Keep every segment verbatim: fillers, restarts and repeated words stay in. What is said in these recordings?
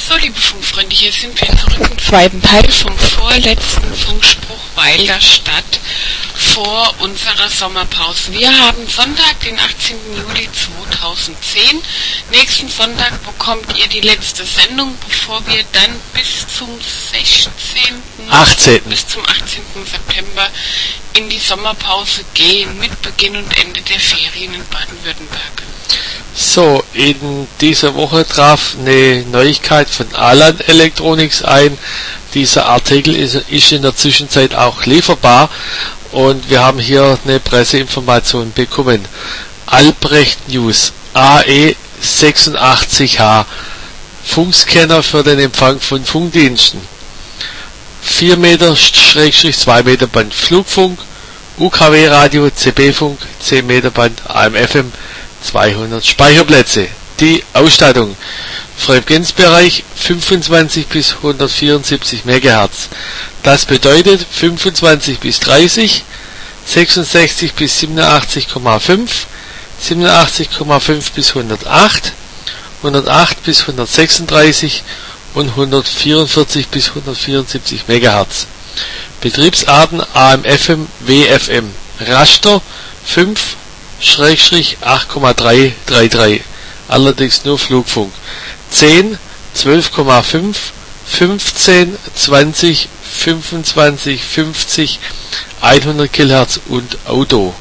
So, liebe Funkfreunde, hier sind wir im verrückten zweiten Teil vom vorletzten Funkspruch Weiler Stadt vor unserer Sommerpause. Wir haben Sonntag, den achtzehnten Juli zweitausendzehn. Nächsten Sonntag bekommt ihr die letzte Sendung, bevor wir dann bis zum sechzehnten achtzehnten bis zum achtzehnten September in die Sommerpause gehen, mit Beginn und Ende der Ferien in Baden-Württemberg. So, in dieser Woche traf eine Neuigkeit von Alan Electronics ein. Dieser Artikel ist, ist in der Zwischenzeit auch lieferbar und wir haben hier eine Presseinformation bekommen. Albrecht News, A E sechsundachtzig H, Funkscanner für den Empfang von Funkdiensten. vier Meter zwei Meter Band Flugfunk, U K W-Radio, C B-Funk, zehn Meter Band A M F M, zweihundert Speicherplätze. Die Ausstattung: Frequenzbereich fünfundzwanzig bis hundertvierundsiebzig Megahertz. Das bedeutet fünfundzwanzig bis dreißig, sechsundsechzig bis siebenundachtzig Komma fünf, siebenundachtzig Komma fünf bis hundertacht, hundertacht bis hundertsechsunddreißig und hundertvierundvierzig bis hundertvierundsiebzig Megahertz. Betriebsarten A M F M, W F M. Raster fünf acht Komma drei drei drei, allerdings nur Flugfunk. zehn, zwölf Komma fünf, fünfzehn, zwanzig, fünfundzwanzig, fünfzig, hundert Kilohertz und Auto.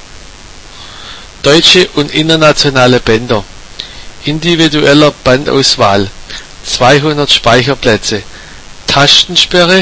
Deutsche und internationale Bänder. Individueller Bandauswahl. zweihundert Speicherplätze. Tastensperre.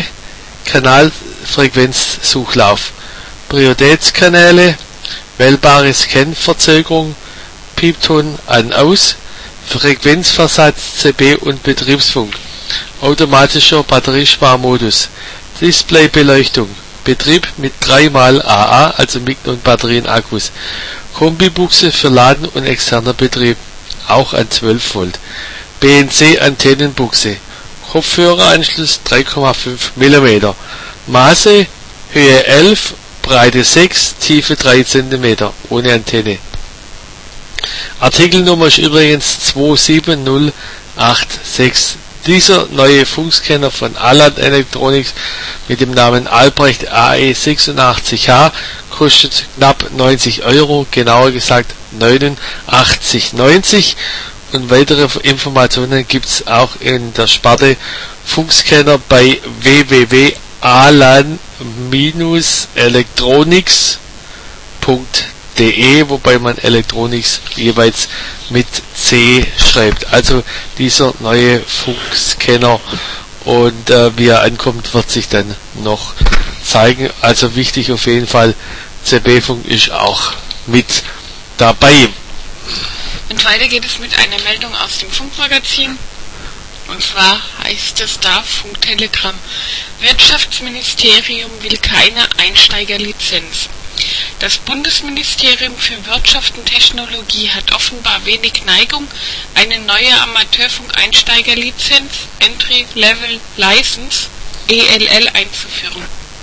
Kanalfrequenzsuchlauf. Prioritätskanäle. Wählbare Scan-Verzögerung, Piepton an-aus, Frequenzversatz C B und Betriebsfunk, automatischer Batteriesparmodus, Displaybeleuchtung, Betrieb mit drei mal A A, also Mignon und Batterien-Akkus, Kombibuchse für Laden und externer Betrieb, auch an zwölf Volt, B N C-Antennenbuchse, Kopfhöreranschluss drei Komma fünf Millimeter, Maße Höhe elf, Breite sechs, Tiefe drei Zentimeter, ohne Antenne. Artikelnummer ist übrigens zwei sieben null acht sechs. Dieser neue Funkscanner von Alan Electronics mit dem Namen Albrecht A E sechsundachtzig H kostet knapp neunzig Euro, genauer gesagt neunundachtzig neunzig, und weitere Informationen gibt es auch in der Sparte Funkscanner bei w w w punkt alan electronics punkt de, wobei man Electronics jeweils mit C schreibt. Also dieser neue Funkscanner, und äh, wie er ankommt, wird sich dann noch zeigen. Also wichtig auf jeden Fall, C B-Funk ist auch mit dabei. Und weiter geht es mit einer Meldung aus dem Funkmagazin. Und zwar heißt es da Funktelegramm. Wirtschaftsministerium will keine Einsteigerlizenz. Das Bundesministerium für Wirtschaft und Technologie hat offenbar wenig Neigung, eine neue Amateurfunk-Einsteigerlizenz, Entry Level License, E L L, einzuführen.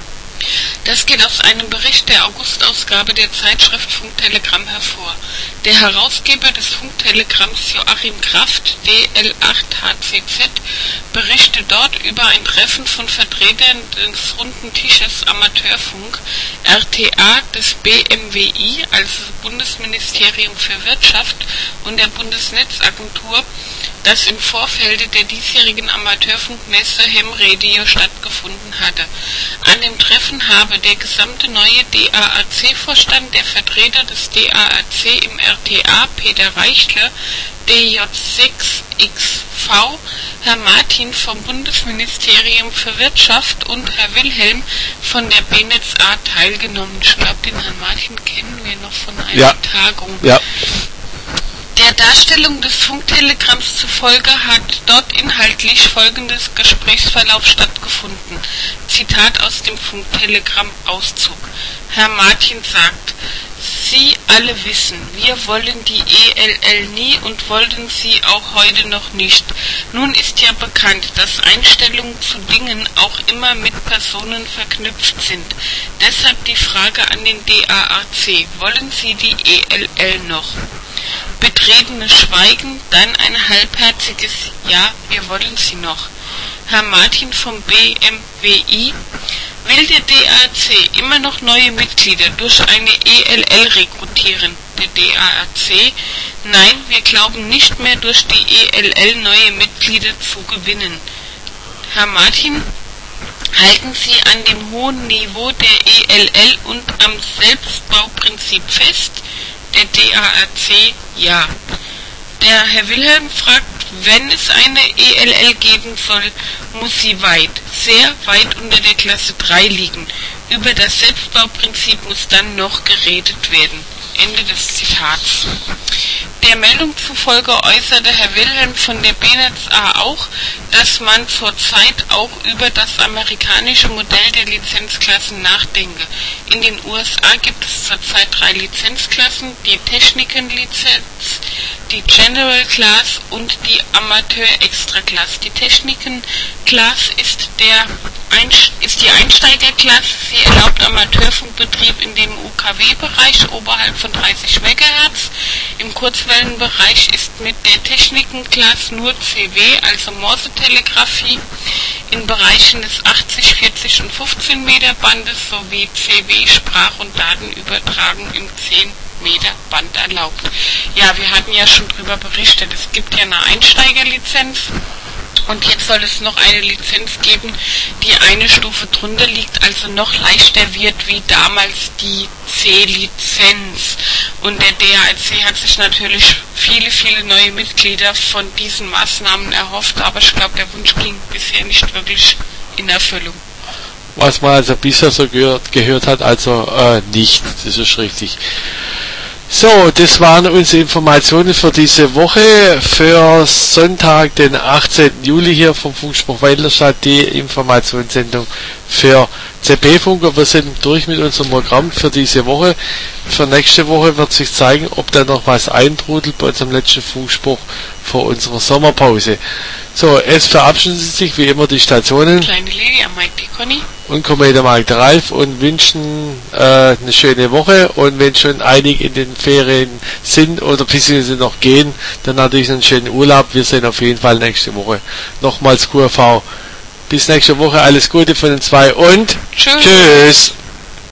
Das geht aus einem Bericht der Augustausgabe der Zeitschrift Funktelegramm hervor. Der Herausgeber des Funktelegramms, Joachim Kraft, D L acht H C Z, berichtet dort über ein Treffen von Vertretern des runden Tisches Amateurfunk, R T A, des B M W I, also Bundesministerium für Wirtschaft, und der Bundesnetzagentur, das im Vorfeld der diesjährigen Amateurfunkmesse Hem-Radio stattgefunden hatte. An dem Treffen habe der gesamte neue D A A C-Vorstand, der Vertreter des D A A C im R T A, Peter Reichler, D J sechs X V, Herr Martin vom Bundesministerium für Wirtschaft und Herr Wilhelm von der B N E T Z A teilgenommen. Ich glaube, den Herrn Martin kennen wir noch von einer ja. Tagung. Ja. Der Darstellung des Funktelegramms zufolge hat dort inhaltlich folgendes Gesprächsverlauf stattgefunden. Zitat aus dem Funktelegramm-Auszug. Herr Martin sagt: Sie alle wissen, wir wollen die E L L nie und wollten sie auch heute noch nicht. Nun ist ja bekannt, dass Einstellungen zu Dingen auch immer mit Personen verknüpft sind. Deshalb die Frage an den D A A C, wollen Sie die E L L noch? Betretenes Schweigen, dann ein halbherziges Ja, wir wollen Sie noch. Herr Martin vom B M W I: Will der D A C immer noch neue Mitglieder durch eine E L L rekrutieren? Der D A C: Nein, wir glauben nicht mehr durch die E L L neue Mitglieder zu gewinnen. Herr Martin: Halten Sie an dem hohen Niveau der E L L und am Selbstbauprinzip fest? Der D A C: Ja. Der Herr Wilhelm fragt: Wenn es eine E L L geben soll, muss sie weit, sehr weit unter der Klasse drei liegen. Über das Selbstbauprinzip muss dann noch geredet werden. Ende des Zitats. Der Meldung zufolge äußerte Herr Wilhelm von der B N E T Z A auch, dass man zurzeit auch über das amerikanische Modell der Lizenzklassen nachdenke. In den U S A gibt es zurzeit drei Lizenzklassen: die Techniken-Lizenz, die General Class und die Amateur-Extra-Class. Die Techniken-Class ist, der Einst- ist die Einsteigerklasse. Sie erlaubt Amateurfunkbetrieb in dem U K W-Bereich oberhalb von dreißig Megahertz. Im Kurzwellenbereich ist mit der Techniken-Class nur C W, also Morsetelegrafie, in Bereichen des achtzig, vierzig und fünfzehn Meter Bandes sowie C W, Sprach- und Datenübertragung im zehn Meter Band erlaubt. Ja, wir hatten ja schon darüber berichtet, es gibt ja eine Einsteigerlizenz und jetzt soll es noch eine Lizenz geben, die eine Stufe drunter liegt, also noch leichter wird wie damals die C-Lizenz. Und der D A C hat sich natürlich viele, viele neue Mitglieder von diesen Maßnahmen erhofft, aber ich glaube, der Wunsch ging bisher nicht wirklich in Erfüllung. Was man also bisher so gehört, gehört hat, also äh, nicht, das ist richtig. So, das waren unsere Informationen für diese Woche, für Sonntag, den achtzehnten Juli hier vom Funkspruch Weilerstadt, die Informationssendung für C P-Funker. Wir sind durch mit unserem Programm für diese Woche. Für nächste Woche wird sich zeigen, ob da noch was eintrudelt bei unserem letzten Funkspruch vor unserer Sommerpause. So, es verabschieden sich wie immer die Stationen. Kleine Lydia, Mike, die Conny. Und Commander Mike, der Ralf, und wünschen äh, eine schöne Woche. Und wenn schon einige in den Ferien sind oder beziehungsweise noch gehen, dann natürlich einen schönen Urlaub. Wir sehen auf jeden Fall nächste Woche. Nochmals Q R V. Bis nächste Woche, alles Gute von den zwei und Tschüss. Tschüss.